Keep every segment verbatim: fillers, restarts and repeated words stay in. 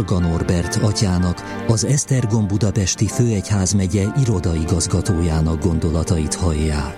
Varga Norbert atyának, az Esztergom Budapesti Főegyházmegye irodaigazgatójának gondolatait hallják.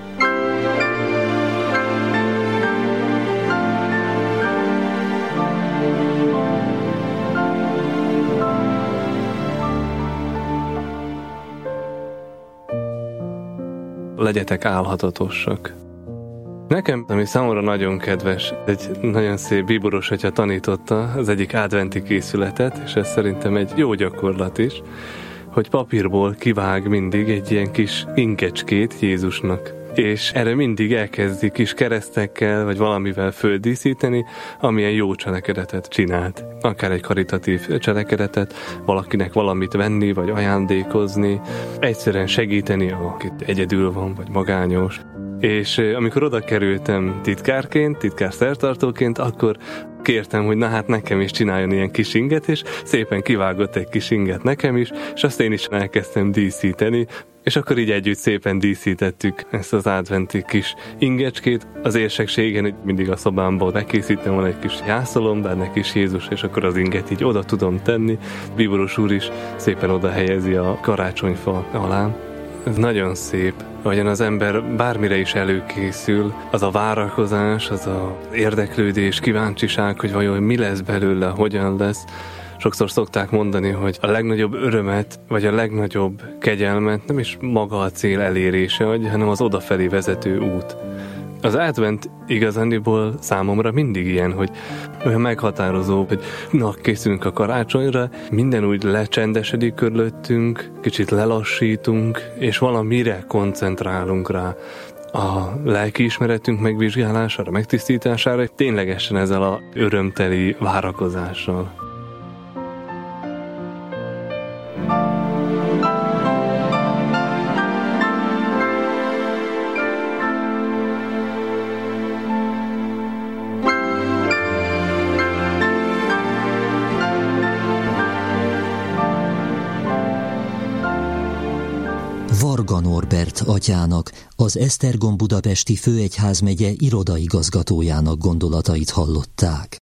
Legyetek álhatatosak. Nekem, ami számomra nagyon kedves, egy nagyon szép bíboros atya tanította az egyik adventi készületet, és ez szerintem egy jó gyakorlat is, hogy papírból kivág mindig egy ilyen kis inkecskét Jézusnak. És erre mindig elkezdi kis keresztekkel, vagy valamivel földíszíteni, amilyen jó cselekedetet csinált. Akár egy karitatív cselekedetet, valakinek valamit venni, vagy ajándékozni, egyszerűen segíteni, akit egyedül van, vagy magányos. És amikor oda kerültem titkárként, titkár szertartóként, akkor kértem, hogy na hát nekem is csináljon ilyen kis inget, és szépen kivágott egy kis inget nekem is, és azt én is elkezdtem díszíteni, és akkor így együtt szépen díszítettük ezt az adventi kis ingecskét. Az érsekségen mindig a szobámban bekészítem, van egy kis jászolom, benne kis Jézus, és akkor az inget így oda tudom tenni. Bíboros úr is szépen oda helyezi a karácsonyfa alá. Ez nagyon szép, ahogyan az ember bármire is előkészül, az a várakozás, az a érdeklődés, kíváncsiság, hogy vajon mi lesz belőle, hogyan lesz. Sokszor szokták mondani, hogy a legnagyobb örömet, vagy a legnagyobb kegyelmet nem is maga a cél elérése adja, hanem az odafelé vezető út. Az advent igazániból számomra mindig ilyen, hogy olyan meghatározó, hogy na, készülünk a karácsonyra, minden úgy lecsendesedik körülöttünk, kicsit lelassítunk, és valamire koncentrálunk rá. A lelkiismeretünk megvizsgálására, megtisztítására, ténylegesen ezzel a örömteli várakozással. Varga Norbert atyának, az Esztergom Budapesti Főegyházmegye irodaigazgatójának gondolatait hallották.